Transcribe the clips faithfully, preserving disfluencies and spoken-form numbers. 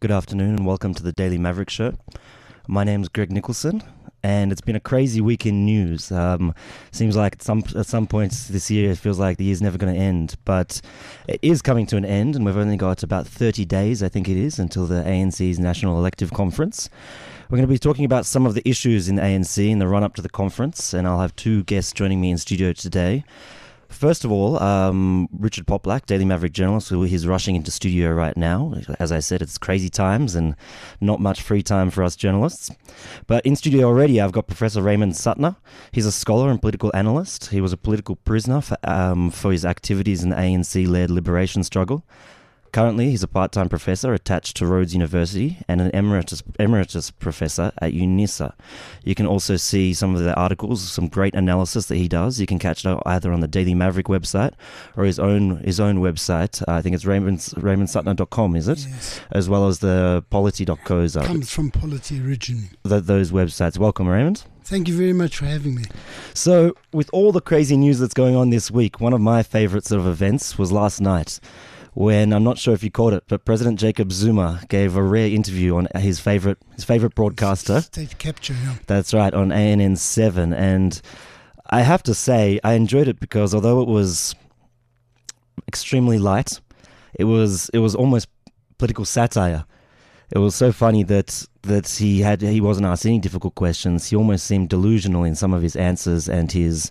Good afternoon and welcome to the Daily Maverick Show. My name's Greg Nicholson, and it's been a crazy week in news. Um, seems like at some at some points this year it feels like the year's never going to end, but it is coming to an end, and we've only got about thirty days, I think it is, until the A N C's National Elective Conference. We're going to be talking about some of the issues in the A N C in the run-up to the conference, and I'll have two guests joining me in studio today. First of all, um, Richard Poplack, Daily Maverick journalist, who he's rushing into studio right now. As I said, it's crazy times and not much free time for us journalists. But in studio already, I've got Professor Raymond Suttner. He's a scholar and political analyst. He was a political prisoner for, um, for his activities in the A N C-led liberation struggle. Currently, he's a part-time professor attached to Rhodes University and an emeritus, emeritus professor at UNISA. You can also see some of the articles, some great analysis that he does. You can catch it either on the Daily Maverick website or his own his own website. Uh, I think it's Raymond, raymond suttner dot com, is it? Yes. As well as the polity dot co. It comes from Polity originally. Th- those websites. Welcome, Raymond. Thank you very much for having me. So, with all the crazy news that's going on this week, one of my favourite sort of events was last night, when, I'm not sure if you caught it, but President Jacob Zuma gave a rare interview on his favourite his favourite broadcaster. State Capture, yeah. That's right, on A N N seven. And I have to say, I enjoyed it because although it was extremely light, it was it was almost political satire. It was so funny that that he had he wasn't asked any difficult questions. He almost seemed delusional in some of his answers and his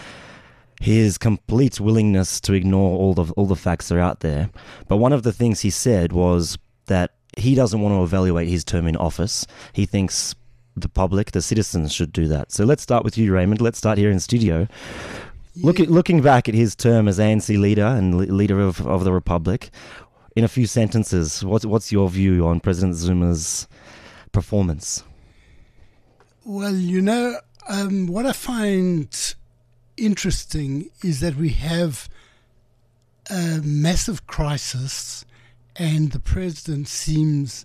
his complete willingness to ignore all the all the facts that are out there. But one of the things he said was that he doesn't want to evaluate his term in office. He thinks the public, the citizens, should do that. So let's start with you, Raymond. Let's start here in studio. Yeah. Look at, looking back at his term as A N C leader and le- leader of, of the Republic, in a few sentences, what's, what's your view on President Zuma's performance? Well, you know, um, what I find interesting is that we have a massive crisis and the president seems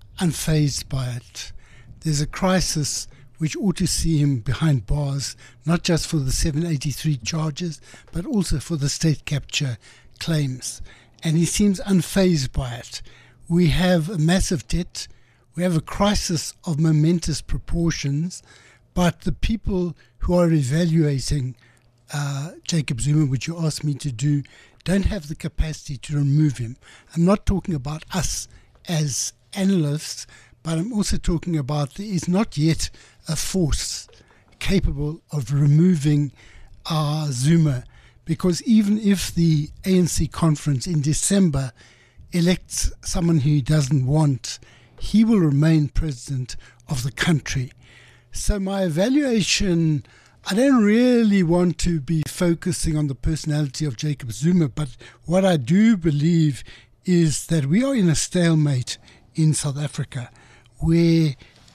unfazed by it. There's a crisis which ought to see him behind bars, not just for the seven eighty-three charges, but also for the state capture claims. And he seems unfazed by it. We have a massive debt. We have a crisis of momentous proportions, but the people who are evaluating Uh, Jacob Zuma, which you asked me to do, don't have the capacity to remove him. I'm not talking about us as analysts, but I'm also talking about there is not yet a force capable of removing uh, Zuma, because even if the A N C conference in December elects someone who he doesn't want, he will remain president of the country. So my evaluation, I don't really want to be focusing on the personality of Jacob Zuma, but what I do believe is that we are in a stalemate in South Africa where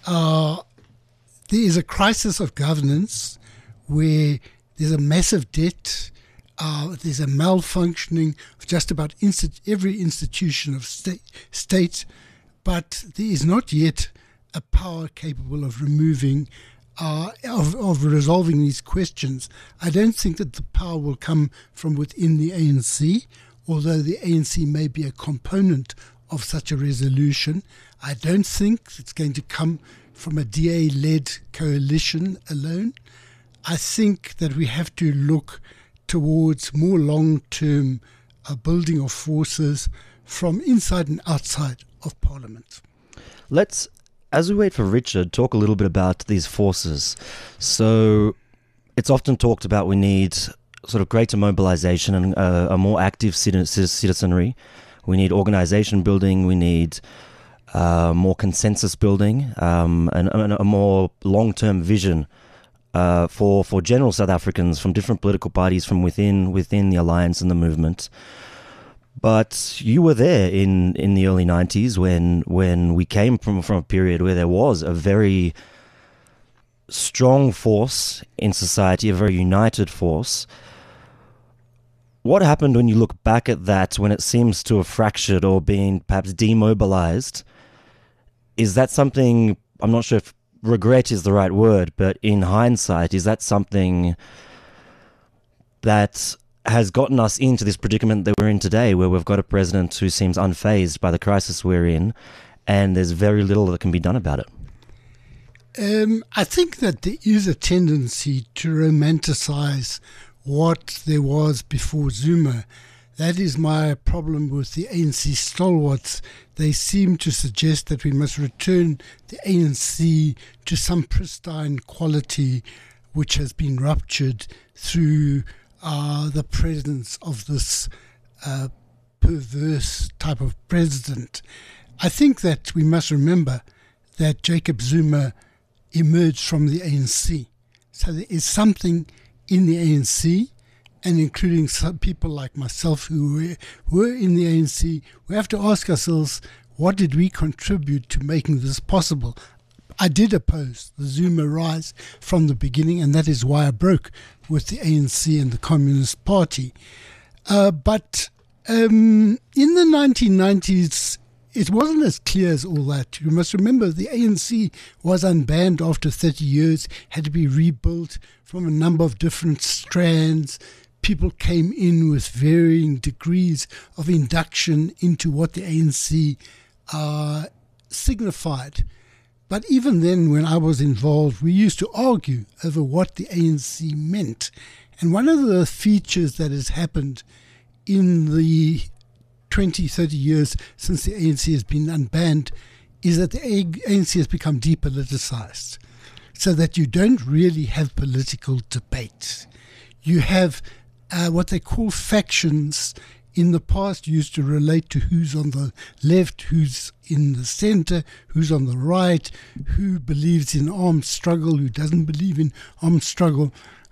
uh, there is a crisis of governance, where there's a massive debt, uh, there's a malfunctioning of just about insti- every institution of state, state, but there is not yet a power capable of removing Uh, of, of resolving these questions. I don't think that the power will come from within the A N C, although the A N C may be a component of such a resolution. I don't think it's going to come from a D A-led coalition alone. I think that we have to look towards more long-term uh, building of forces from inside and outside of Parliament. Let's As we wait for Richard, talk a little bit about these forces. So it's often talked about we need sort of greater mobilization and uh, a more active citizenry. We need organization building. We need uh, more consensus building um, and, and a more long-term vision uh, for for general South Africans from different political parties from within within the alliance and the movement. But you were there in, in the early nineties when when we came from, from a period where there was a very strong force in society, a very united force. What happened when you look back at that, when it seems to have fractured or been perhaps demobilized? Is that something, I'm not sure if regret is the right word, but in hindsight, is that something that has gotten us into this predicament that we're in today, where we've got a president who seems unfazed by the crisis we're in, and there's very little that can be done about it. Um, I think that there is a tendency to romanticize what there was before Zuma. That is my problem with the A N C stalwarts. They seem to suggest that we must return the A N C to some pristine quality which has been ruptured through uh, the presence of this uh, perverse type of president. I think that we must remember that Jacob Zuma emerged from the A N C. So there is something in the A N C, and including some people like myself who were, were in the A N C, we have to ask ourselves, what did we contribute to making this possible? I did oppose the Zuma rise from the beginning, and that is why I broke with the A N C and the Communist Party. Uh, but um, in the nineteen nineties, it wasn't as clear as all that. You must remember the A N C was unbanned after thirty years, had to be rebuilt from a number of different strands. People came in with varying degrees of induction into what the A N C uh, signified. But even then, when I was involved, we used to argue over what the A N C meant. And one of the features that has happened in the twenty, thirty years since the A N C has been unbanned is that the A N C has become depoliticized, so that you don't really have political debate. You have uh, what they call factions. In the past used to relate to who's on the left, who's in the center, who's on the right, who believes in armed struggle, who doesn't believe in armed struggle.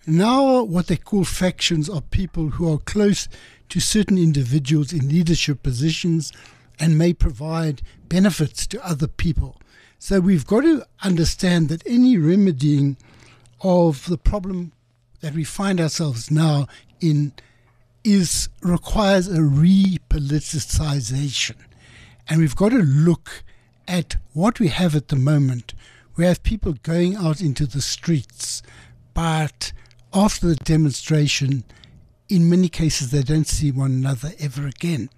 Now what they call factions are people who are close to certain individuals in leadership positions and may provide benefits to other people. So we've got to understand that any remedying of the problem that we find ourselves now in is requires a repoliticization. And we've got to look at what we have at the moment. We have people going out into the streets, but after the demonstration, in many cases, they don't see one another ever again.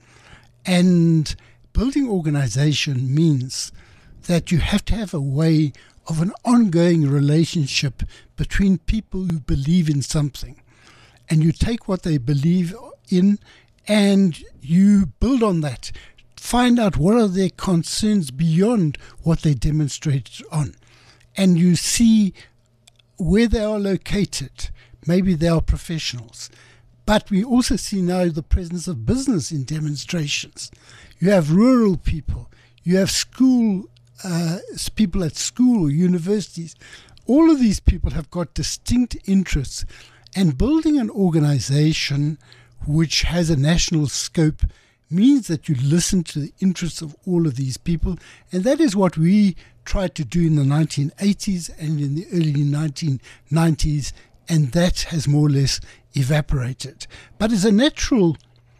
And building organization means that you have to have a way of an ongoing relationship between people who believe in something. And you take what they believe in and you build on that. Find out what are their concerns beyond what they demonstrated on. And you see where they are located. Maybe they are professionals. But we also see now the presence of business in demonstrations. You have rural people. You have school uh, people at school or universities. All of these people have got distinct interests. And building an organization which has a national scope means that you listen to the interests of all of these people. And that is what we tried to do in the nineteen eighties and in the early nineteen nineties. And that has more or less evaporated. But it's a natural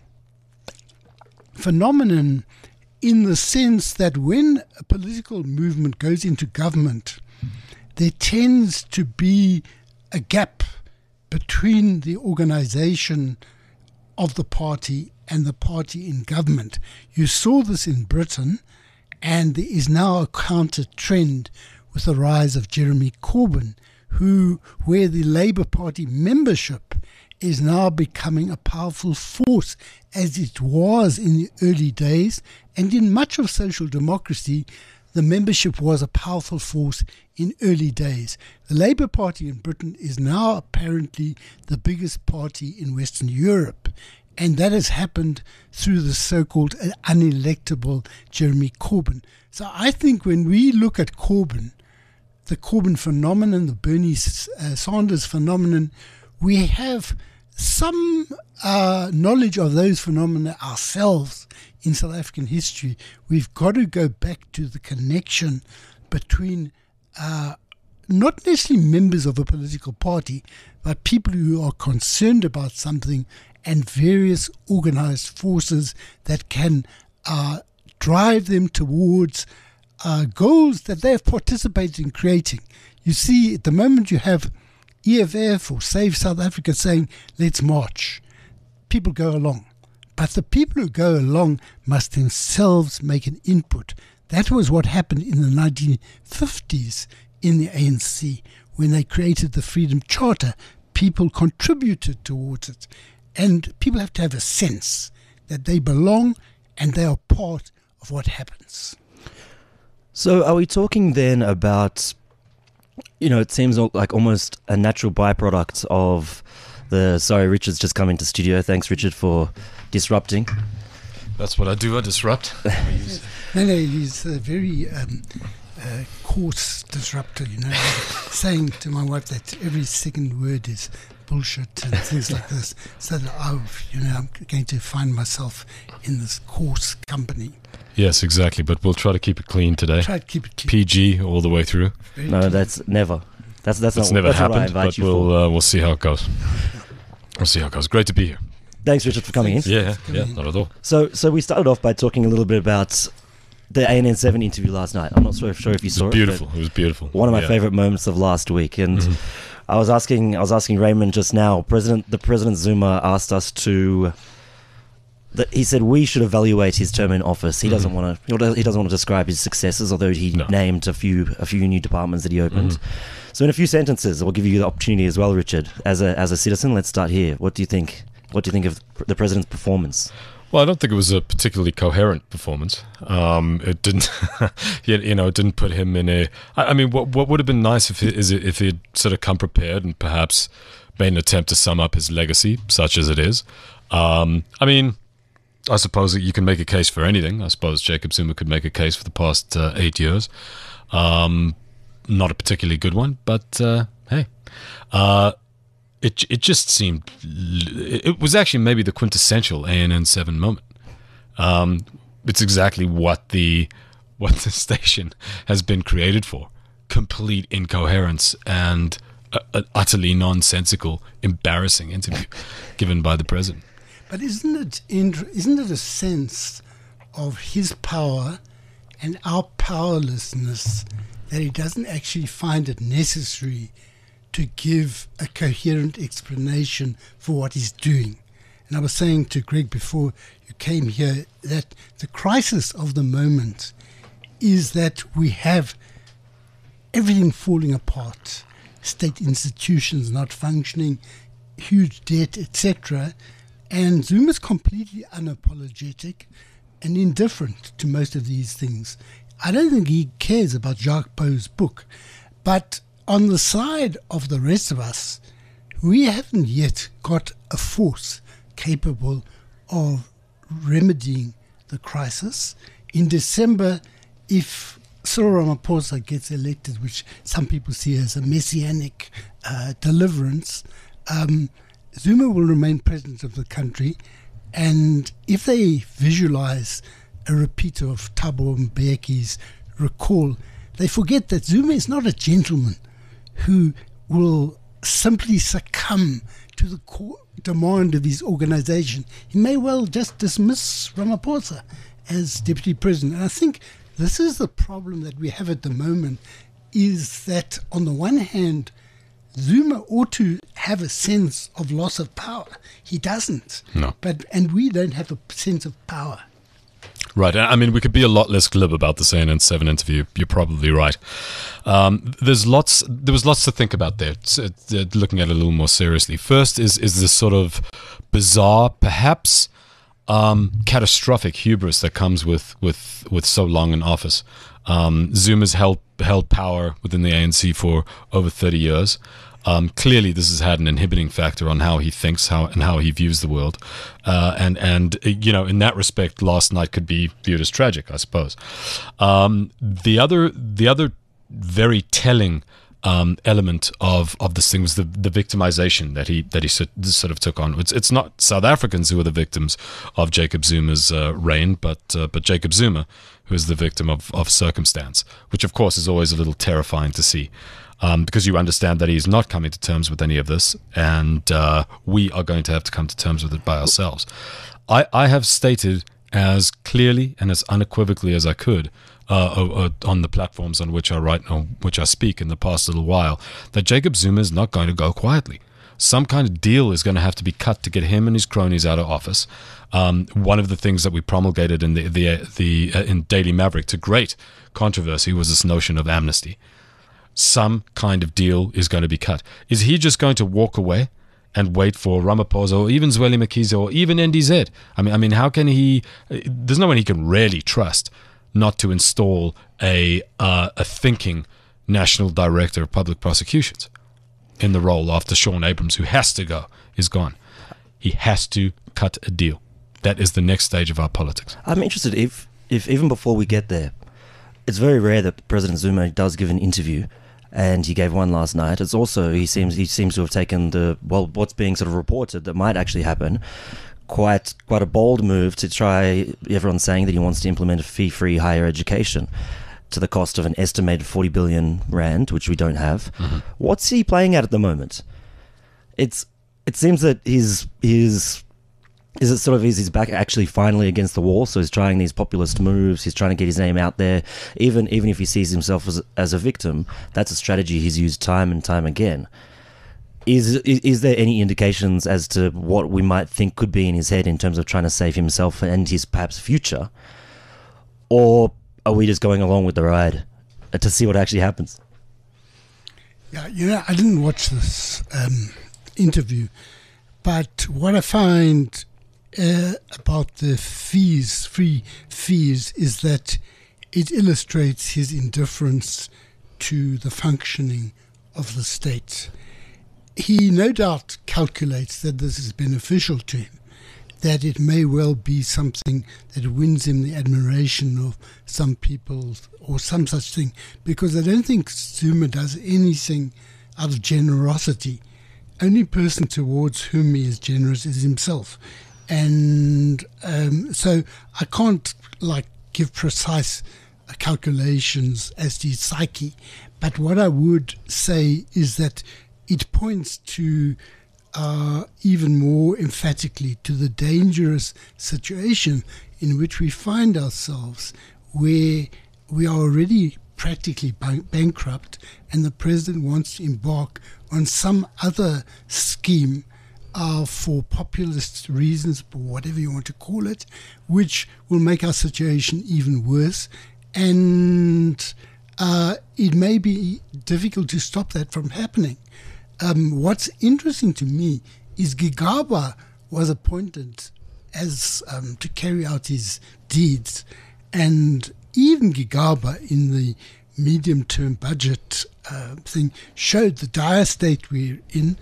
phenomenon in the sense that when a political movement goes into government, there tends to be a gap between the organization of the party and the party in government. You saw this in Britain, and there is now a counter trend with the rise of Jeremy Corbyn, who, where the Labour Party membership is now becoming a powerful force as it was in the early days, and in much of social democracy, the membership was a powerful force in early days. The Labour Party in Britain is now apparently the biggest party in Western Europe, and that has happened through the so-called unelectable Jeremy Corbyn. So I think when we look at Corbyn, the Corbyn phenomenon, the Bernie uh, Sanders phenomenon, we have some uh, knowledge of those phenomena ourselves in South African history. We've got to go back to the connection between uh, not necessarily members of a political party, but people who are concerned about something and various organized forces that can uh, drive them towards uh, goals that they have participated in creating. You see, at the moment you have E F F or Save South Africa saying, let's march. People go along. But the people who go along must themselves make an input. That was what happened in the nineteen fifties in the A N C when they created the Freedom Charter. People contributed towards it. And people have to have a sense that they belong and they are part of what happens. So are we talking then about, you know, it seems like almost a natural byproduct of the, sorry, Richard's just come into studio. Thanks, Richard, for disrupting. That's what I do, I disrupt. no, no, he's a very um, uh, coarse disruptor, you know, saying to my wife that every second word is bullshit and things like this, so that I, you know, I'm going to find myself in this coarse company. Yes, exactly, but we'll try to keep it clean today. Try to keep it clean. P G all the way through. Very No, clean. that's never. That's that's, That's not, never that's what I happened, invite but you we'll for. uh, we'll see how it goes. We'll see how it goes. Great to be here. Thanks, Richard, for coming in. Yeah, Come yeah, in. not at all. So, so we started off by talking a little bit about the A N N seven interview last night. I'm not sure if, sure if you It saw was it. beautiful. but It was beautiful. One of my Yeah. favorite moments of last week, and Mhm. I was asking, I was asking Raymond just now. President, the President Zuma asked us to. That he said we should evaluate his term in office. He doesn't Mhm. want to. He doesn't want to describe his successes, although he No. named a few a few new departments that he opened. Mhm. So, in a few sentences, I'll give you the opportunity as well, Richard. As a as a citizen, let's start here. What do you think? What do you think of the president's performance? Well, I don't think it was a particularly coherent performance. Um, it didn't, you you know, it didn't put him in a. I, I mean, what what would have been nice if he, is it if he'd sort of come prepared and perhaps made an attempt to sum up his legacy, such as it is. Um, I mean, I suppose that you can make a case for anything. I suppose Jacob Zuma could make a case for the past uh, eight years. Um, not a particularly good one, but uh, hey. Uh, It it just seemed it was actually maybe the quintessential A N N seven moment. Um, it's exactly what the what the station has been created for: complete incoherence and an utterly nonsensical, embarrassing interview given by the president. But isn't it in, isn't it a sense of his power and our powerlessness that he doesn't actually find it necessary to give a coherent explanation for what he's doing? And I was saying to Greg before you came here that the crisis of the moment is that we have everything falling apart, state institutions not functioning, huge debt, et cetera. And Zuma's completely unapologetic and indifferent to most of these things. I don't think he cares about Jacques Pauw's book. But on the side of the rest of us, we haven't yet got a force capable of remedying the crisis. In December, if Cyril Ramaphosa gets elected, which some people see as a messianic uh, deliverance, um, Zuma will remain president of the country. And if they visualize a repeat of Thabo Mbeki's recall, they forget that Zuma is not a gentleman who will simply succumb to the core demand of his organization. He may well just dismiss Ramaphosa as deputy president. And I think this is the problem that we have at the moment, is that on the one hand, Zuma ought to have a sense of loss of power. He doesn't. No. But and we don't have a sense of power. Right. I mean, we could be a lot less glib about this A N N seven interview. You're probably right. Um, there's lots. There was lots to think about there. It's, it's, uh, looking at it a little more seriously. First is is this sort of bizarre, perhaps um, catastrophic hubris that comes with with with so long in office. Um, Zuma's held held power within the A N C for over thirty years. Um, clearly, this has had an inhibiting factor on how he thinks, how and how he views the world, uh, and and uh, you know, in that respect, last night could be viewed as tragic, I suppose. Um, the other, the other very telling um, element of, of this thing was the the victimization that he that he sort of took on. It's it's not South Africans who are the victims of Jacob Zuma's uh, reign, but uh, but Jacob Zuma, who is the victim of of circumstance, which of course is always a little terrifying to see. Um, because you understand that he's not coming to terms with any of this, and uh, we are going to have to come to terms with it by ourselves. I, I have stated as clearly and as unequivocally as I could uh, on the platforms on which I write, on which I speak in the past little while, that Jacob Zuma is not going to go quietly. Some kind of deal is going to have to be cut to get him and his cronies out of office. Um, one of the things that we promulgated in the the the uh, in Daily Maverick to great controversy was this notion of amnesty. Some kind of deal is going to be cut. Is he just going to walk away and wait for Ramaphosa or even Zweli Mkhize or even N D Z? I mean, I mean, how can he? There's no one he can really trust not to install a uh, a thinking National Director of Public Prosecutions in the role after Sean Abrams, who has to go, is gone. He has to cut a deal. That is the next stage of our politics. I'm interested if, if even before we get there, it's very rare that President Zuma does give an interview, and he gave one last night. It's also, he seems he seems to have taken the, well, what's being sort of reported that might actually happen, quite quite a bold move to try, everyone's saying that he wants to implement a fee-free higher education to the cost of an estimated forty billion rand, which we don't have. Mm-hmm. What's he playing at at the moment? It's It seems that his, his is it sort of is his back actually finally against the wall, so he's trying these populist moves, he's trying to get his name out there, even even if he sees himself as, as a victim. That's a strategy he's used time and time again. Is, is is there any indications as to what we might think could be in his head in terms of trying to save himself and his perhaps future? Or are we just going along with the ride to see what actually happens? Yeah, you know, I didn't watch this um, interview, but what I find uh, about the fees, free fees, is that it illustrates his indifference to the functioning of the state. He no doubt calculates that this is beneficial to him, that it may well be something that wins him the admiration of some people or some such thing, because I don't think Zuma does anything out of generosity. Only person towards whom he is generous is himself. And um, so I can't like give precise calculations as to his psyche, but what I would say is that it points to uh, even more emphatically to the dangerous situation in which we find ourselves, where we are already practically bank- bankrupt and the president wants to embark on some other scheme uh, for populist reasons, or whatever you want to call it, which will make our situation even worse. And uh, it may be difficult to stop that from happening. Um, what's interesting to me is Gigaba was appointed as um, to carry out his deeds, and even Gigaba in the medium-term budget uh, thing showed the dire state we're in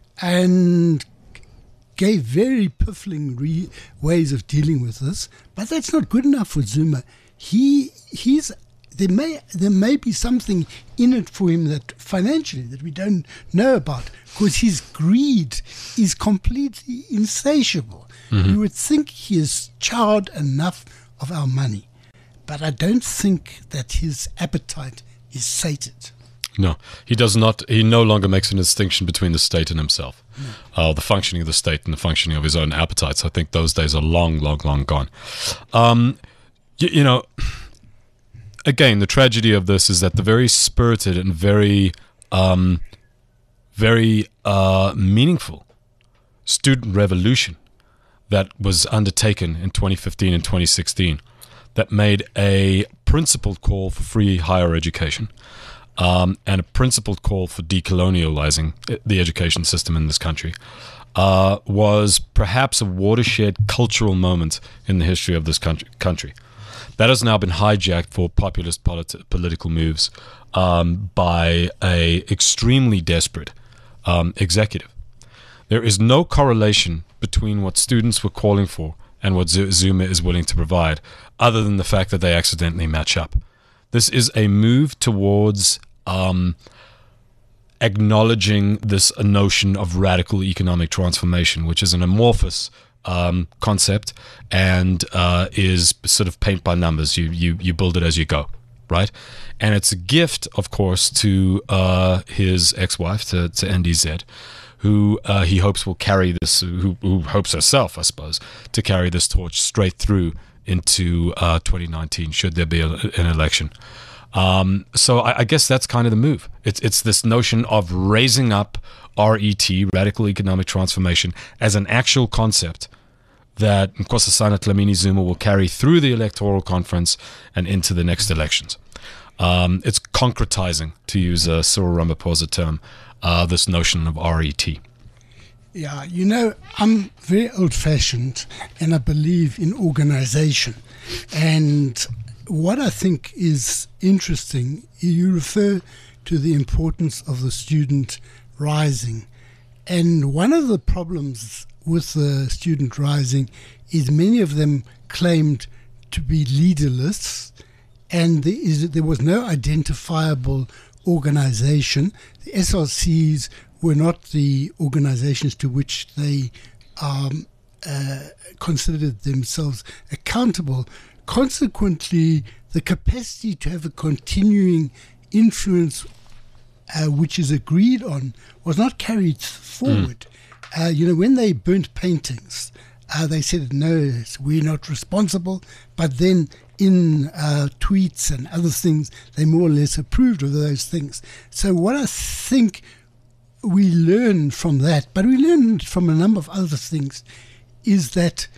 and gave very piffling re- ways of dealing with this. But that's not good enough for Zuma. He he's There may there may be something in it for him that financially that we don't know about, because his greed is completely insatiable. Mm-hmm. You would think he is charred enough of our money, but I don't think that his appetite is sated. No, he does not. He no longer makes a distinction between the state and himself, no. uh, the functioning of the state and the functioning of his own appetites. I think those days are long, long, long gone. Um, you, you know. Again, the tragedy of this is that the very spirited and very, um, very uh, meaningful student revolution that was undertaken in twenty fifteen and twenty sixteen, that made a principled call for free higher education um, and a principled call for decolonializing the education system in this country, uh, was perhaps a watershed cultural moment in the history of this country. country. That has now been hijacked for populist politi- political moves um, by a extremely desperate um, executive. There is no correlation between what students were calling for and what Z- Zuma is willing to provide, other than the fact that they accidentally match up. This is a move towards um, acknowledging this notion of radical economic transformation, which is an amorphous Um, concept and uh, is sort of paint by numbers. You, you you build it as you go, right? And it's a gift, of course, to uh, his ex-wife, to, to N D Z, who uh, he hopes will carry this, who, who hopes herself, I suppose, to carry this torch straight through into uh, twenty nineteen, should there be a, an election. Um, so I, I guess that's kind of the move. It's it's this notion of raising up R E T, Radical Economic Transformation, as an actual concept that Nkosazana Dlamini Zuma will carry through the electoral conference and into the next elections. Um, it's concretizing, to use a Cyril Ramaphosa term, uh, this notion of R E T. Yeah, you know, I'm very old-fashioned, and I believe in organization. And what I think is interesting, you refer to the importance of the student rising. And one of the problems with the student rising is many of them claimed to be leaderless, and there, is, there was no identifiable organization. The S R Cs were not the organizations to which they um, uh, considered themselves accountable. Consequently, the capacity to have a continuing influence, uh, which is agreed on, was not carried forward. Mm. Uh, you know, when they burnt paintings, uh, they said, no, we're not responsible. But then in uh, tweets and other things, they more or less approved of those things. So what I think we learn from that, but we learn from a number of other things, is that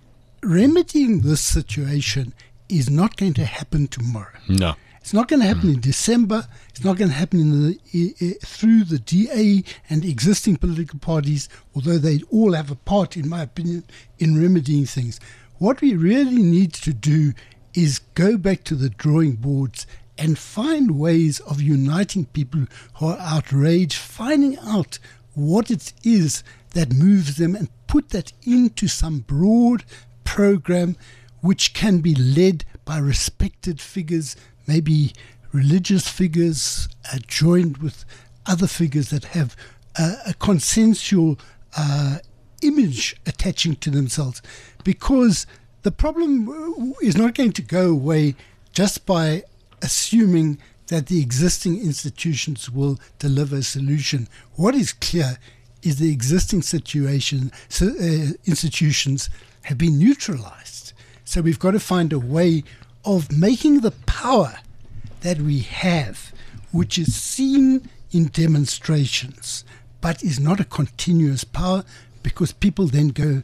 remedying this situation is not going to happen tomorrow. No. It's not going to happen mm. in December. It's not going to happen in the, uh, through the D A and existing political parties, although they all have a part, in my opinion, in remedying things. What we really need to do is go back to the drawing boards and find ways of uniting people who are outraged, finding out what it is that moves them, and put that into some broad program which can be led by respected figures, maybe religious figures, uh, joined with other figures that have uh, a consensual uh, image attaching to themselves. Because the problem is not going to go away just by assuming that the existing institutions will deliver a solution. What is clear is the existing situation, so, uh, institutions have been neutralized. So we've got to find a way of making the power that we have, which is seen in demonstrations, but is not a continuous power, because people then go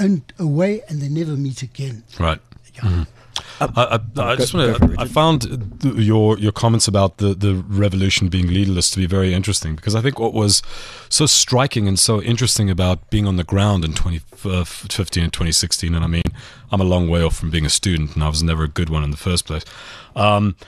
away and they never meet again. Right. Yeah. Mm-hmm. I, I, I just want to. I found your your comments about the, the revolution being leaderless to be very interesting, because I think what was so striking and so interesting about being on the ground in twenty fifteen and twenty sixteen, and I mean, I'm a long way off from being a student, and I was never a good one in the first place, um,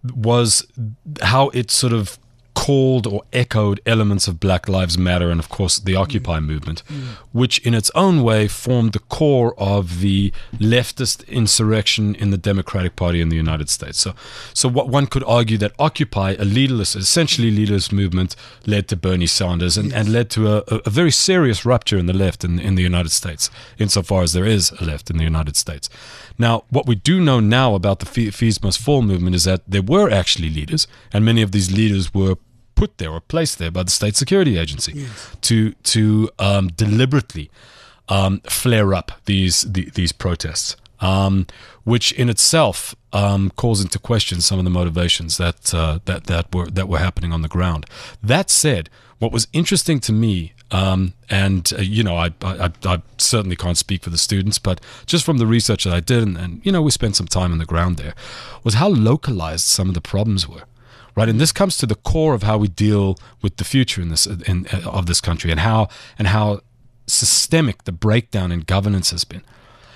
was how it sort of called or echoed elements of Black Lives Matter and, of course, the Occupy mm. movement, mm. which in its own way formed the core of the leftist insurrection in the Democratic Party in the United States. So so what one could argue that Occupy, a leaderless, essentially leaderless movement, led to Bernie Sanders and, yes. and led to a, a very serious rupture in the left in, in the United States, insofar as there is a left in the United States. Now, what we do know now about the Fees Must Fall movement is that there were actually leaders, and many of these leaders were put there or placed there by the State Security Agency yes. to to um, deliberately um, flare up these the, these protests, um, which in itself um, calls into question some of the motivations that uh, that that were that were happening on the ground. That said, what was interesting to me, um, and uh, you know, I, I I certainly can't speak for the students, but just from the research that I did, and, and you know, we spent some time on the ground there, was how localized some of the problems were. Right, and this comes to the core of how we deal with the future in this in, of this country, and how and how systemic the breakdown in governance has been.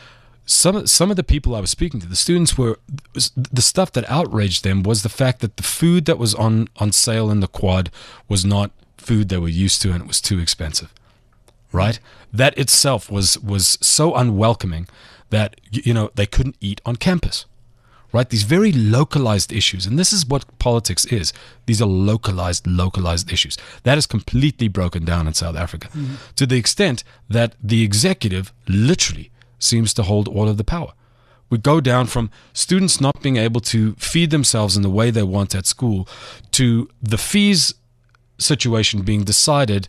Some some of the people I was speaking to, the students, were the stuff that outraged them was the fact that the food that was on on sale in the Quad was not food they were used to, and it was too expensive. Right, that itself was was so unwelcoming that, you know, they couldn't eat on campus. Right, these very localized issues, and this is what politics is. These are localized, localized issues. That is completely broken down in South Africa, mm-hmm. to the extent that the executive literally seems to hold all of the power. We go down from students not being able to feed themselves in the way they want at school, to the fees situation being decided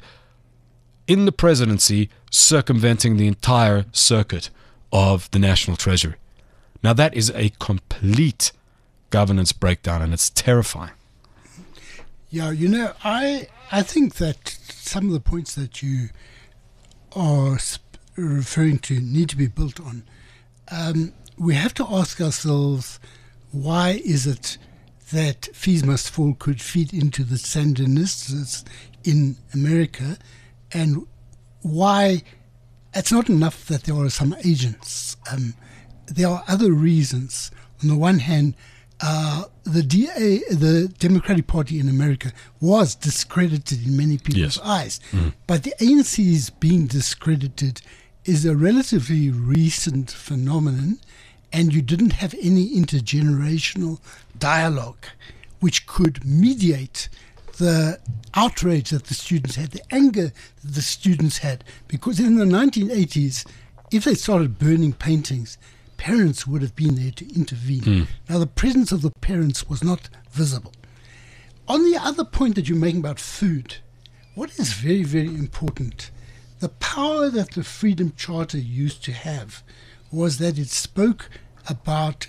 in the presidency, circumventing the entire circuit of the National Treasury. Now, that is a complete governance breakdown, and it's terrifying. Yeah, you know, I I think that some of the points that you are sp- referring to need to be built on. Um, we have to ask ourselves, why is it that Fees Must Fall could feed into the Sandinistas in America, and why it's not enough that there are some agents. Um, there are other reasons. On the one hand, uh, the D A, the Democratic Party in America, was discredited in many people's Yes. eyes. Mm. But the A N C's being discredited is a relatively recent phenomenon, and you didn't have any intergenerational dialogue which could mediate the outrage that the students had, the anger that the students had. Because in the nineteen eighties, if they started burning paintings, parents would have been there to intervene. Mm. Now, the presence of the parents was not visible. On the other point that you're making about food, what is very, very important, the power that the Freedom Charter used to have was that it spoke about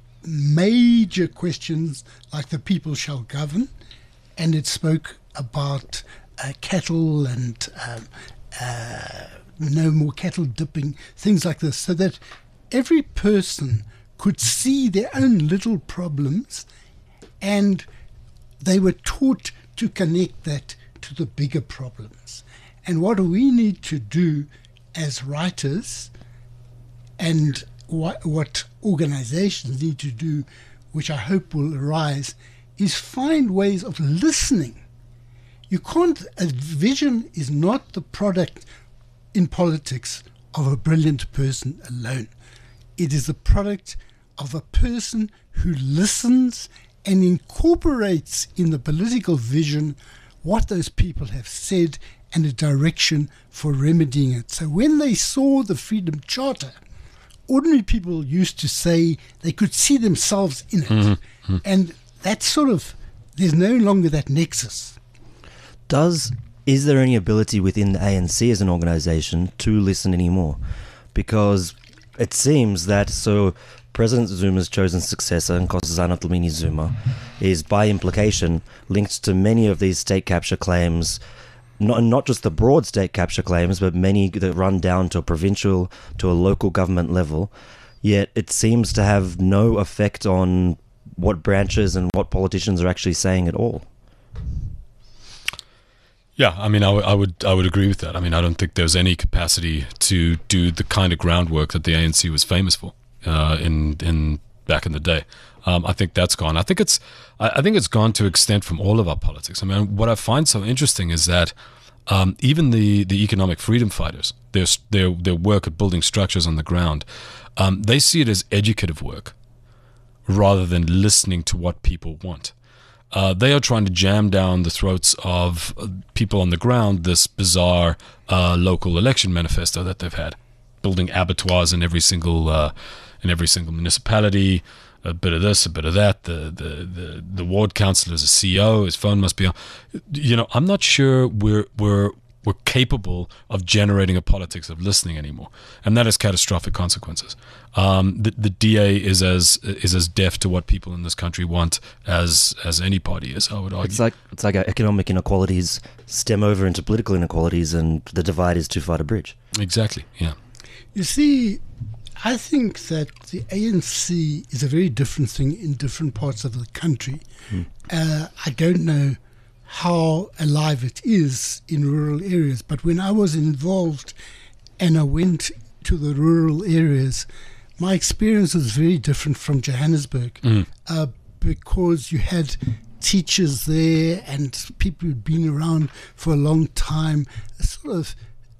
major questions like the people shall govern, and it spoke about uh, cattle and um, uh, no more cattle dipping, things like this, so that every person could see their own little problems, and they were taught to connect that to the bigger problems. And what we need to do as writers, and what, what organizations need to do, which I hope will arise, is find ways of listening. You can't, a vision is not the product in politics of a brilliant person alone. It is the product of a person who listens and incorporates in the political vision what those people have said and a direction for remedying it. So when they saw the Freedom Charter, ordinary people used to say they could see themselves in it. Mm-hmm. And that's sort of, there's no longer that nexus. Does, is there any ability within the A N C as an organisation to listen anymore? Because it seems that, so President Zuma's chosen successor, Nkosazana Dlamini Zuma, is by implication linked to many of these state capture claims, not, not just the broad state capture claims, but many that run down to a provincial, to a local government level. Yet it seems to have no effect on what branches and what politicians are actually saying at all. Yeah, I mean, I, w- I would I would agree with that. I mean, I don't think there's any capacity to do the kind of groundwork that the A N C was famous for uh, in in back in the day. Um, I think that's gone. I think it's I, I think it's gone to extent from all of our politics. I mean, what I find so interesting is that um, even the, the economic freedom fighters, their their their work at building structures on the ground, um, they see it as educative work rather than listening to what people want. Uh, they are trying to jam down the throats of uh, people on the ground this bizarre uh, local election manifesto that they've had, building abattoirs in every single uh, in every single municipality, a bit of this, a bit of that. The the the, the ward councillor is a C E O. His phone must be on. You know, I'm not sure we're we're we're capable of generating a politics of listening anymore, and that has catastrophic consequences. Um, the, the D A is as is as deaf to what people in this country want as as any party is, I would argue. It's like it's like economic inequalities stem over into political inequalities, and the divide is too far to bridge. Exactly. Yeah. You see, I think that the A N C is a very different thing in different parts of the country. Hmm. Uh, I don't know how alive it is in rural areas, but when I was involved and I went to the rural areas, my experience was very different from Johannesburg, mm. uh, because you had teachers there and people who'd been around for a long time, a sort of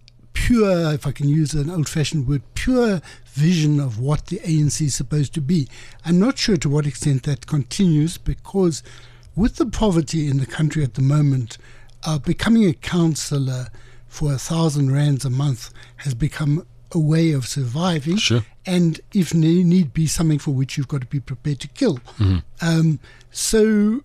pure, if I can use an old-fashioned word, pure vision of what the A N C is supposed to be. I'm not sure to what extent that continues, because with the poverty in the country at the moment, uh, becoming a councillor for a thousand rands a month has become a way of surviving. Sure. And if ne- need be, something for which you've got to be prepared to kill. Mm-hmm. Um, so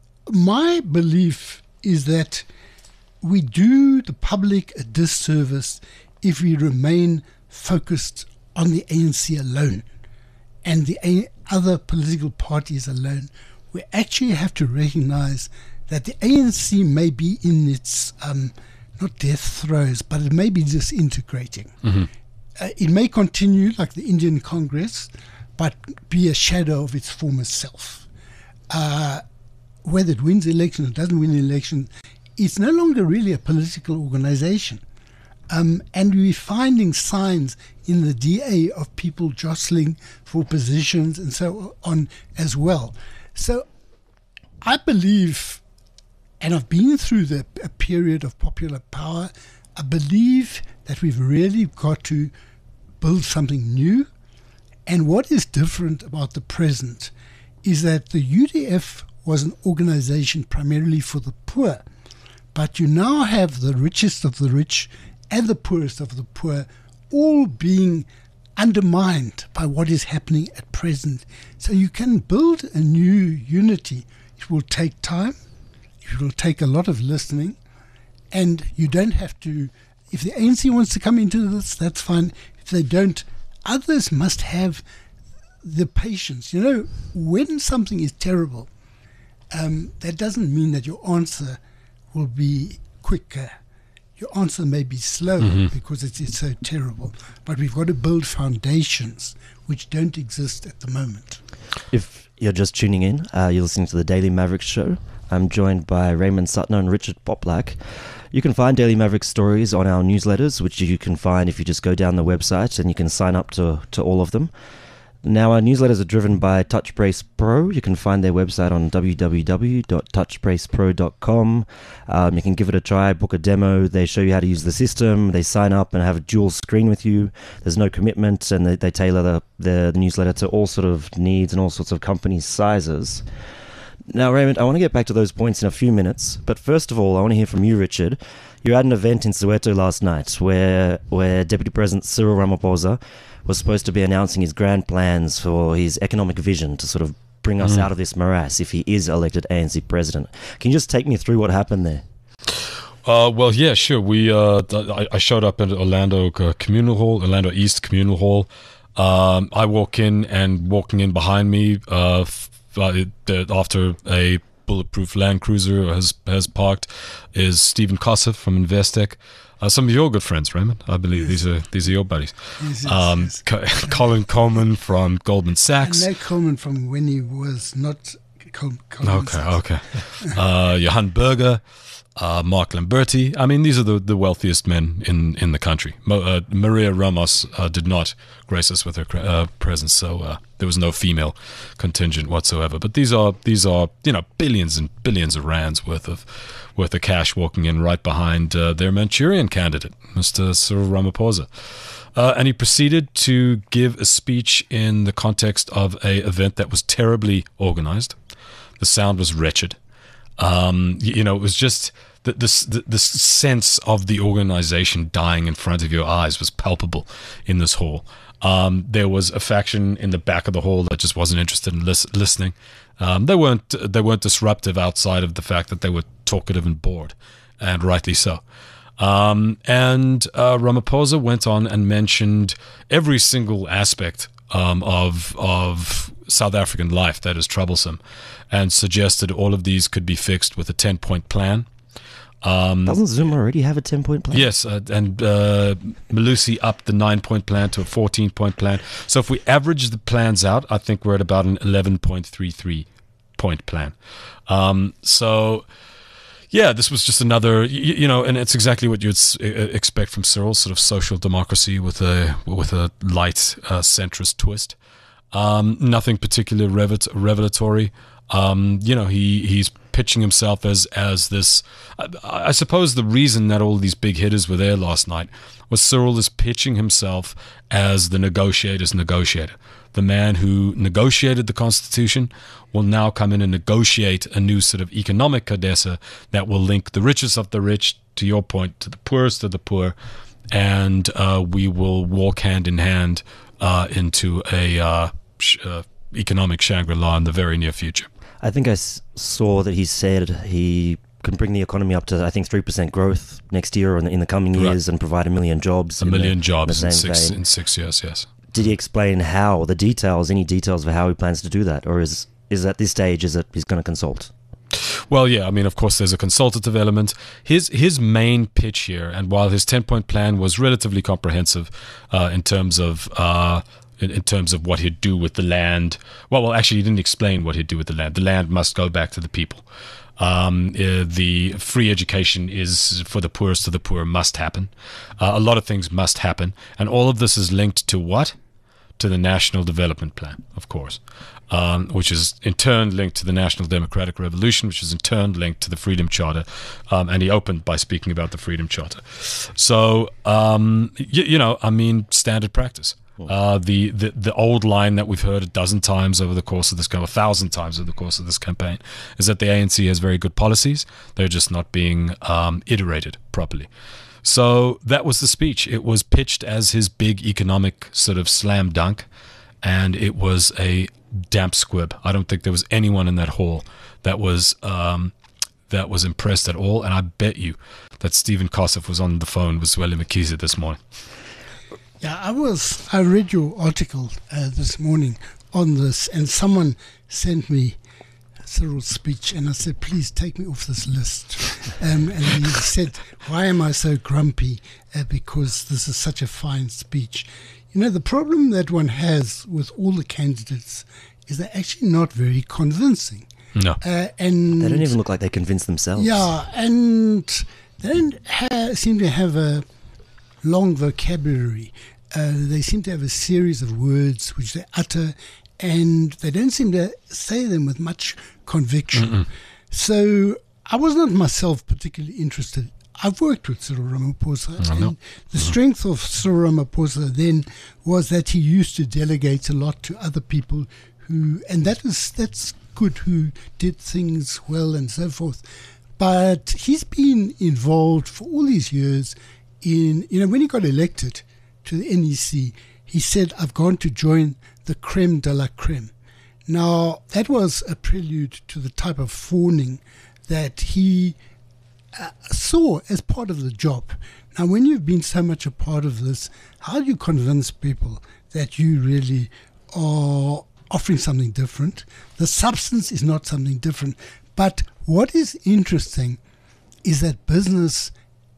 my belief is that we do the public a disservice if we remain focused on the A N C alone and the a- other political parties alone. We actually have to recognize that the A N C may be in its, um, not death throes, but it may be disintegrating. Mm-hmm. Uh, it may continue like the Indian Congress, but be a shadow of its former self. Uh, whether it wins election or doesn't win election, it's no longer really a political organization. Um, and we're finding signs in the D A of people jostling for positions and so on as well. So I believe, and I've been through the, a period of popular power, I believe that we've really got to build something new. And what is different about the present is that the U D F was an organization primarily for the poor, but you now have the richest of the rich and the poorest of the poor all being undermined by what is happening at present. So you can build a new unity. It will take time. It will take a lot of listening. And you don't have to, if the A N C wants to come into this, that's fine. If they don't, others must have the patience. You know, when something is terrible, um, that doesn't mean that your answer will be quicker. Your answer may be slower mm-hmm. because it's, it's so terrible. But we've got to build foundations which don't exist at the moment. If you're just tuning in, uh, you're listening to the Daily Maverick Show. I'm joined by Raymond Sutner and Richard Poplack. You can find Daily Maverick stories on our newsletters, which you can find if you just go down the website and you can sign up to, to all of them. Now, our newsletters are driven by TouchBrace Pro. You can find their website on w w w dot touch brace pro dot com. Um, you can give it a try, book a demo. They show you how to use the system. They sign up and have a dual screen with you. There's no commitment, and they, they tailor the, the, the newsletter to all sort of needs and all sorts of company sizes. Now, Raymond, I want to get back to those points in a few minutes, but first of all, I want to hear from you, Richard. You had an event in Soweto last night where where Deputy President Cyril Ramaphosa was supposed to be announcing his grand plans for his economic vision to sort of bring us mm. out of this morass if he is elected A N C president. Can you just take me through what happened there? Uh, well, yeah, sure. We uh, I, I showed up at Orlando Communal Hall, Orlando East Communal Hall. Um, I walk in, and walking in behind me, uh, f- uh, after a bulletproof Land Cruiser has has parked, is Stephen Kosseff from Investec. Uh, some of your good friends, Raymond. I believe yes. these are these are your buddies. Yes, yes, um, yes. Co- Colin Coleman from Goldman Sachs. I know Coleman from when he was not Col- Goldman Okay, Sachs. okay. uh, Johan Berger, uh, Mark Lamberti. I mean, these are the, the wealthiest men in, in the country. Mo- uh, Maria Ramos uh, did not grace us with her uh, presence, so uh, there was no female contingent whatsoever. But these are these are you know billions and billions of rands worth of worth of cash walking in right behind uh, their Manchurian candidate, Mister Cyril Ramaphosa. Uh, and he proceeded to give a speech in the context of a event that was terribly organized. The sound was wretched. Um, you, you know, it was just the, the, the sense of the organization dying in front of your eyes was palpable in this hall. Um, there was a faction in the back of the hall that just wasn't interested in lis- listening. Um, they weren't they weren't disruptive outside of the fact that they were talkative and bored, and rightly so. Um, and uh, Ramaphosa went on and mentioned every single aspect um, of of South African life that is troublesome, and suggested all of these could be fixed with a ten-point plan. Um, Doesn't Zuma already have a ten-point plan? Yes, uh, and uh, Malusi upped the nine-point plan to a fourteen-point plan. So if we average the plans out, I think we're at about an eleven point three three point plan. Um, so, yeah, this was just another, you, you know, and it's exactly what you'd s- expect from Cyril, sort of social democracy with a with a light uh, centrist twist. Um, nothing particularly revel- revelatory. Um, you know, he he's pitching himself as as this. I, I suppose the reason that all these big hitters were there last night was Cyril is pitching himself as the negotiator's negotiator. The man who negotiated the Constitution will now come in and negotiate a new sort of economic CODESA that will link the richest of the rich, to your point, to the poorest of the poor, and uh, we will walk hand in hand uh, into a uh, sh- uh, economic Shangri-La in the very near future. I think I s- saw that he said he can bring the economy up to, I think, three percent growth next year or in the, in the coming years, right, and provide a million jobs. A million the, jobs in, in six, vein. in six years, yes. Did he explain how, the details, any details of how he plans to do that? Or is is at this stage, is it he's going to consult? Well, yeah, I mean, of course, there's a consultative element. His his main pitch here, and while his ten-point plan was relatively comprehensive uh, in terms of uh, in, in terms of what he'd do with the land, well, well, actually, he didn't explain what he'd do with the land. The land must go back to the people. Um, uh, the free education is for the poorest of the poor must happen. Uh, a lot of things must happen, and all of this is linked to what? To the National Development Plan, of course, um, which is in turn linked to the National Democratic Revolution, which is in turn linked to the Freedom Charter. Um, and he opened by speaking about the Freedom Charter. So, um, you, you know, I mean, standard practice. Uh, the, the the old line that we've heard a dozen times over the course of this campaign, a thousand times over the course of this campaign, is that the A N C has very good policies. They're just not being um, iterated properly. So that was the speech. It was pitched as his big economic sort of slam dunk, and it was a damp squib. I don't think there was anyone in that hall that was um, that was impressed at all, and I bet you that Stephen Koseff was on the phone with Zweli Mkhize this morning. Yeah, I was. I read your article uh, this morning on this, and someone sent me Cyril's speech, and I said, "Please take me off this list." Um, and he said, "Why am I so grumpy? Uh, because this is such a fine speech." You know, the problem that one has with all the candidates is they're actually not very convincing. No, uh, and they don't even look like they convince themselves. Yeah, and they don't ha- seem to have a long vocabulary. Uh, they seem to have a series of words which they utter, and they don't seem to say them with much conviction. Mm-mm. So I was not myself particularly interested. I've worked with Cyril Ramaphosa, mm-hmm. and the strength of Cyril Ramaphosa then was that he used to delegate a lot to other people who, and that is that's good, who did things well and so forth. But he's been involved for all these years in, you know, when he got elected to the N E C, he said, "I've gone to join the creme de la creme." Now, that was a prelude to the type of fawning that he uh, saw as part of the job. Now, when you've been so much a part of this, how do you convince people that you really are offering something different? The substance is not something different. But what is interesting is that business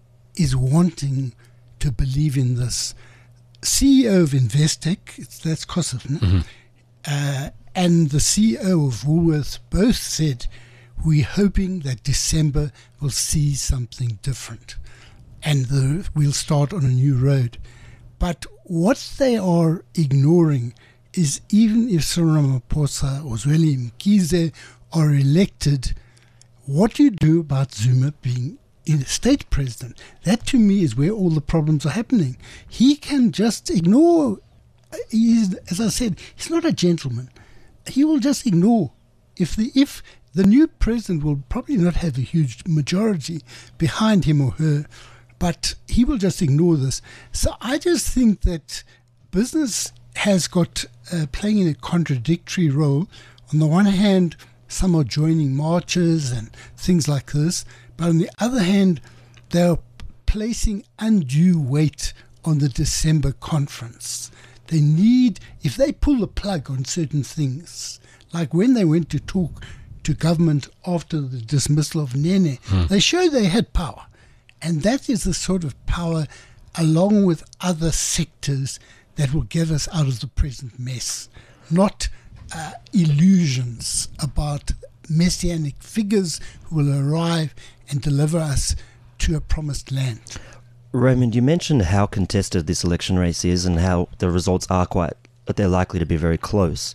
is wanting to believe in this. C E O of Investec, it's, that's Koseff, no? mm-hmm. uh, and the C E O of Woolworths both said, "We're hoping that December will see something different and the, we'll start on a new road." But what they are ignoring is, even if Cyril Ramaphosa or Zweli Mkhize are elected, what do you do about Zuma being in a state president? That to me is where all the problems are happening. He can just ignore. He's, as I said, he's not a gentleman. He will just ignore. If the if the new president will probably not have a huge majority behind him or her, but he will just ignore this. So I just think that business has got uh, playing in a contradictory role. On the one hand, some are joining marches and things like this. But on the other hand, they're placing undue weight on the December conference. They need, if they pull the plug on certain things, like when they went to talk to government after the dismissal of Nene, hmm. they showed they had power. And that is the sort of power, along with other sectors, that will get us out of the present mess. Not uh, illusions about messianic figures who will arrive and deliver us to a promised land. Raymond, you mentioned how contested this election race is and how the results are quite, that they're likely to be very close.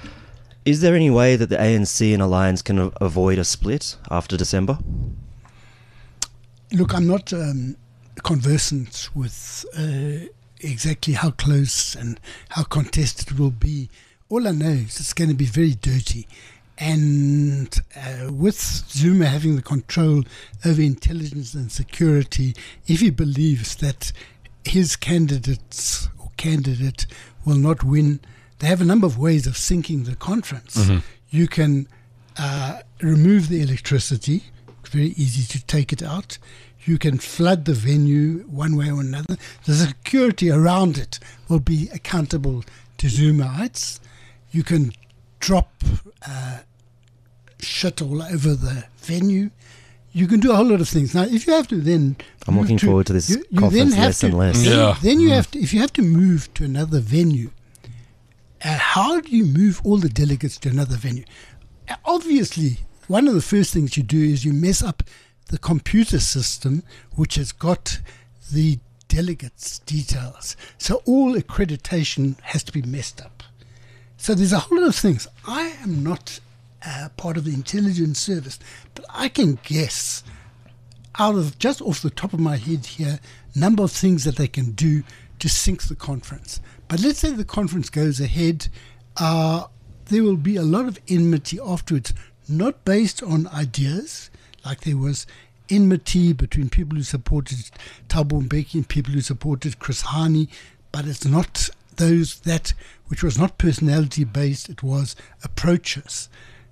Is there any way that the A N C and Alliance can a- avoid a split after December? Look, I'm not um, conversant with uh, exactly how close and how contested it will be. All I know is it's going to be very dirty. And uh, with Zuma having the control over intelligence and security, if he believes that his candidates or candidate will not win, they have a number of ways of sinking the conference. Mm-hmm. You can uh, remove the electricity, very easy to take it out. You can flood the venue one way or another. The security around it will be accountable to Zumaites. You can drop uh, shit all over the venue. You can do a whole lot of things. Now, if you have to then... I'm looking to, forward to this you, you conference then have less to, and less. Then, Yeah. then you Mm. have to, if you have to move to another venue, uh, how do you move all the delegates to another venue? Uh, obviously, one of the first things you do is you mess up the computer system, which has got the delegates' details. So all accreditation has to be messed up. So there's a whole lot of things. I am not uh, part of the intelligence service, but I can guess out of just off the top of my head here, number of things that they can do to sink the conference. But let's say the conference goes ahead, uh, there will be a lot of enmity afterwards, not based on ideas, like there was enmity between people who supported Thabo Mbeki and people who supported Chris Hani, but it's not those that which was not personality based, it was approaches.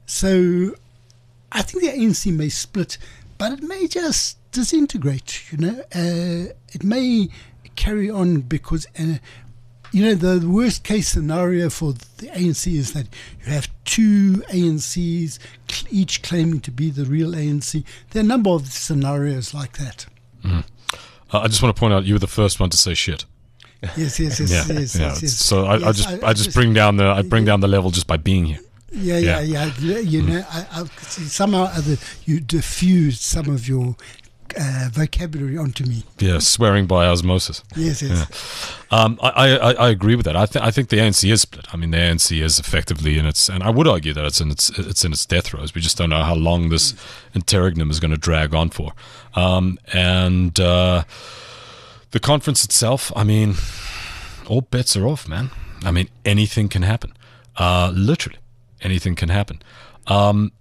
So I think the A N C may split, but it may just disintegrate, you know. Uh, it may carry on because, uh, you know, the worst case scenario for the A N C is that you have two A N Cs, each claiming to be the real A N C. There are a number of scenarios like that. Mm. Uh, I just want to point out you were the first one to say shit. Yes, yes, yes, Yeah, yes, yeah. yes, yes. So I, I Yes, just I- I, I just just- bring down the I bring down the level just by being here. Yeah, yeah, yeah. yeah. You know, I, I, see, somehow or other you diffused some of your uh, vocabulary onto me. Yeah, swearing by osmosis. Yes, yes. Yeah. Um, I, I, I agree with that. I think I think the A N C is split. I mean, the A N C is effectively in its, and I would argue that it's in its it's in its death throes. We just don't know how long this interregnum is going to drag on for. Um, and uh, the conference itself, I mean, all bets are off, man. I mean, anything can happen. Uh, literally, anything can happen. Um,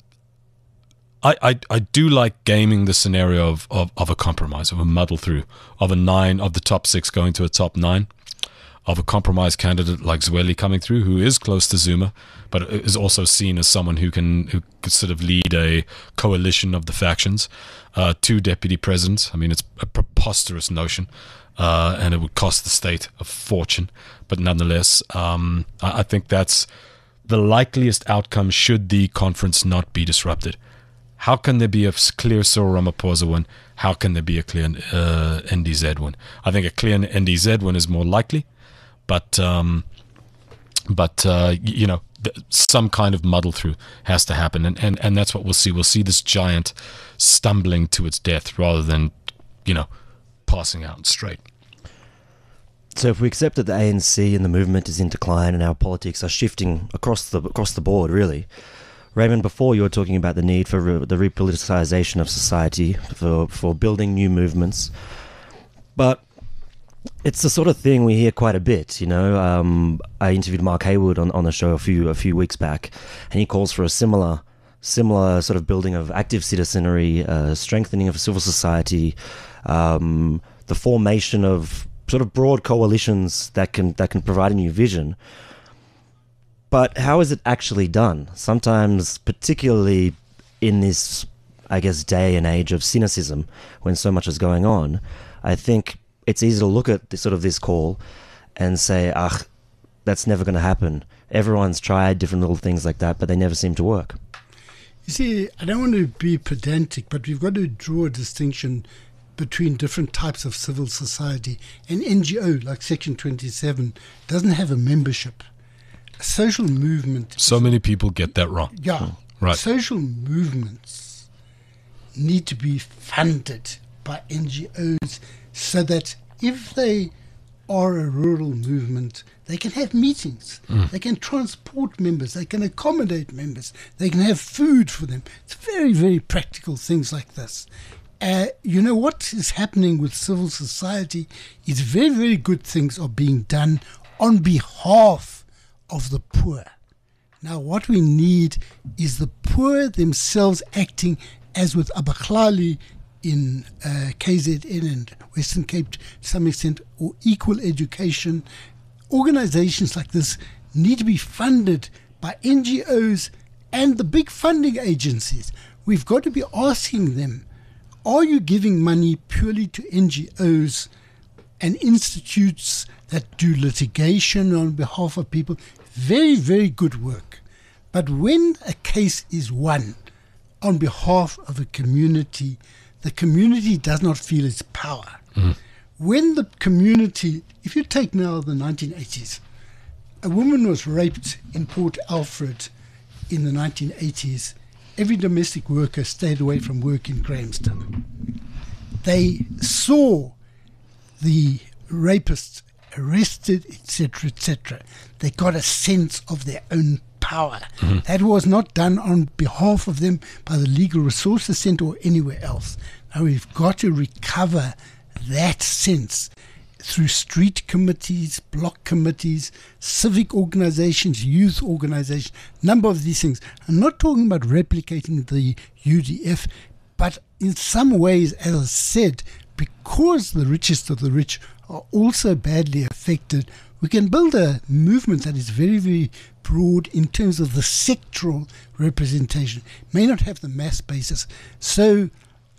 I, I, I do like gaming the scenario of, of, of a compromise, of a muddle through, of a nine, of the top six going to a top nine, of a compromise candidate like Zweli coming through, who is close to Zuma, but is also seen as someone who can who could sort of lead a coalition of the factions. Uh, two deputy presidents. I mean, it's a preposterous notion, uh, and it would cost the state a fortune. But nonetheless, um, I, I think that's the likeliest outcome should the conference not be disrupted. How can there be a clear Cyril Ramaphosa one? How can there be a clear uh, N D Z one? I think a clear N D Z one is more likely, but um, but uh, you know, th- some kind of muddle through has to happen, and, and and that's what we'll see. We'll see this giant stumbling to its death rather than, you know, passing out straight. So if we accept that the A N C and the movement is in decline and our politics are shifting across the across the board, really. Raymond, before you were talking about the need for re- the repoliticization of society, for, for building new movements. But it's the sort of thing we hear quite a bit, you know. Um, I interviewed Mark Haywood on, on the show a few a few weeks back, and he calls for a similar similar sort of building of active citizenry, uh, strengthening of civil society, um, the formation of sort of broad coalitions that can that can provide a new vision. But how is it actually done? Sometimes, particularly in this, I guess, day and age of cynicism, when so much is going on, I think it's easy to look at this, sort of this call and say, ah, that's never going to happen. Everyone's tried different little things like that, but they never seem to work. You see, I don't want to be pedantic, but we've got to draw a distinction between different types of civil society. An N G O, like Section twenty-seven, doesn't have a membership. A social movement... So many people get that wrong. Yeah. Right. Social movements need to be funded by N G Os so that if they are a rural movement, they can have meetings, mm. they can transport members, they can accommodate members, they can have food for them. It's very, very practical things like this. Uh, you know, what is happening with civil society is very, very good things are being done on behalf of the poor. Now, what we need is the poor themselves acting as with Abaklali in uh, K Z N and Western Cape to some extent, or equal education. Organizations like this need to be funded by N G Os and the big funding agencies. We've got to be asking them, are you giving money purely to N G Os and institutes that do litigation on behalf of people? Very, very good work. But when a case is won on behalf of a community, the community does not feel its power. Mm. When the community, if you take now the nineteen eighties, a woman was raped in Port Alfred in the nineteen eighties. Every domestic worker stayed away from work in Grahamstown. They saw the rapist arrested, et cetera, et cetera. They got a sense of their own power. Mm-hmm. That was not done on behalf of them by the Legal Resources Centre or anywhere else. Now we've got to recover that sense through street committees, block committees, civic organizations, youth organizations, number of these things. I'm not talking about replicating the U D F, but in some ways, as I said, because the richest of the rich are also badly affected, we can build a movement that is very, very broad in terms of the sectoral representation. It may not have the mass basis. So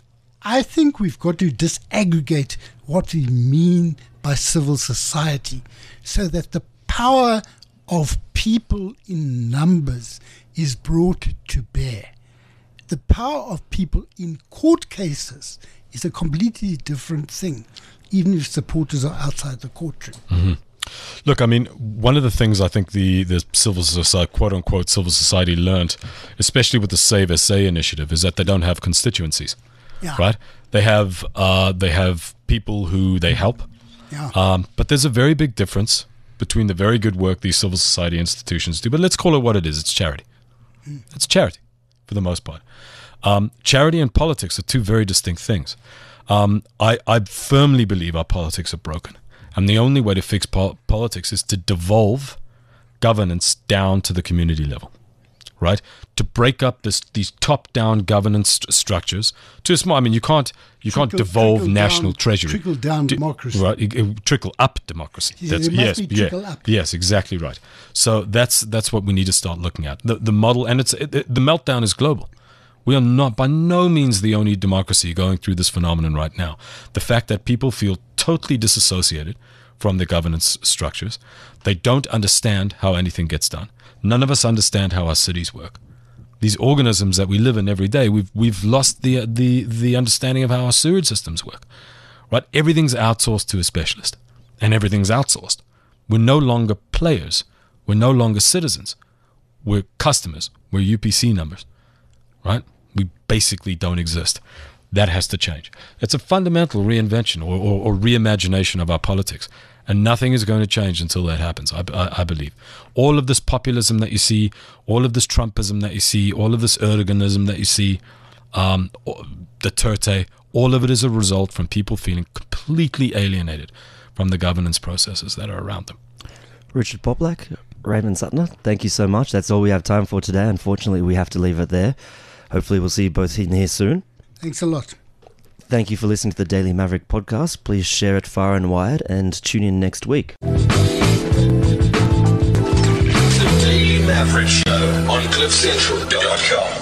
I think we've got to disaggregate what we mean by civil society so that the power of people in numbers is brought to bear. The power of people in court cases is a completely different thing, even if supporters are outside the courtroom. Mm-hmm. Look, I mean, one of the things I think the, the civil society, quote-unquote civil society learned, especially with the Save S A initiative, is that they don't have constituencies, yeah. right? They have uh, they have people who they help, yeah. um, but there's a very big difference between the very good work these civil society institutions do, but let's call it what it is. It's charity. Mm. It's charity, for the most part. Um, charity and politics are two very distinct things. Um, I, I firmly believe our politics are broken. And the only way to fix po- politics is to devolve governance down to the community level, right? To break up this, these top-down governance st- structures to a small. I mean, you can't you trickle, can't devolve national down, treasury. Trickle down D- democracy, right? It, it, trickle up democracy. Yeah, that's, it must yes, be yeah, trickle up. yes, exactly right. So that's that's what we need to start looking at. The the model, and it's it, it, the meltdown is global. We are not by no means the only democracy going through this phenomenon right now. The fact that people feel totally disassociated from the governance structures. They don't understand how anything gets done. None of us understand how our cities work. These organisms that we live in every day, we've we've lost the the the understanding of how our sewage systems work. Right? Everything's outsourced to a specialist, and everything's outsourced. We're no longer players. We're no longer citizens. We're customers. We're U P C numbers. Right? We basically don't exist. That has to change. It's a fundamental reinvention or, or, or reimagination of our politics. And nothing is going to change until that happens, I, I, I believe. All of this populism that you see, all of this Trumpism that you see, all of this Erdoganism that you see, um, Duterte, all of it is a result from people feeling completely alienated from the governance processes that are around them. Richard Poplak, Raymond Suttner, thank you so much. That's all we have time for today. Unfortunately, we have to leave it there. Hopefully we'll see you both in here soon. Thanks a lot. Thank you for listening to the Daily Maverick podcast. Please share it far and wide and tune in next week. The Daily Maverick Show on cliff central dot com.